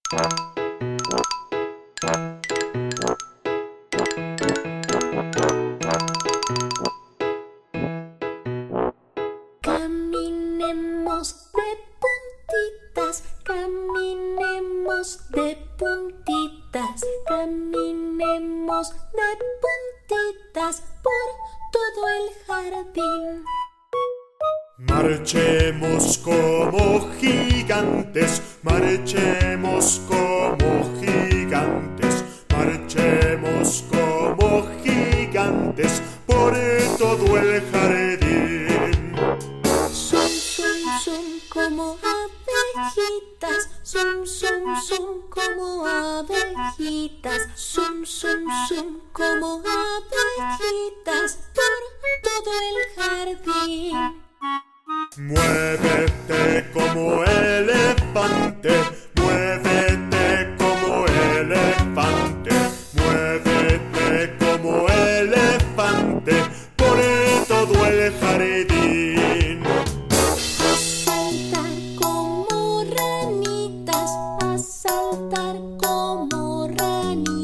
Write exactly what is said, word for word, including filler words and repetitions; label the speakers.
Speaker 1: Caminemos de puntitas, caminemos de puntitas, caminemos de puntitas por todo el jardín.
Speaker 2: Marchemos como gigantes, marchemos como gigantes, marchemos como gigantes por todo el jardín.
Speaker 1: Zum, zum, zum como abejitas, zum, zum, zum como abejitas, zum, zum, zum como abejitas por todo el jardín.
Speaker 2: Muévete como elefante, muévete como elefante, muévete como elefante por todo el jardín.
Speaker 1: A saltar como ranitas, a saltar como ranitas.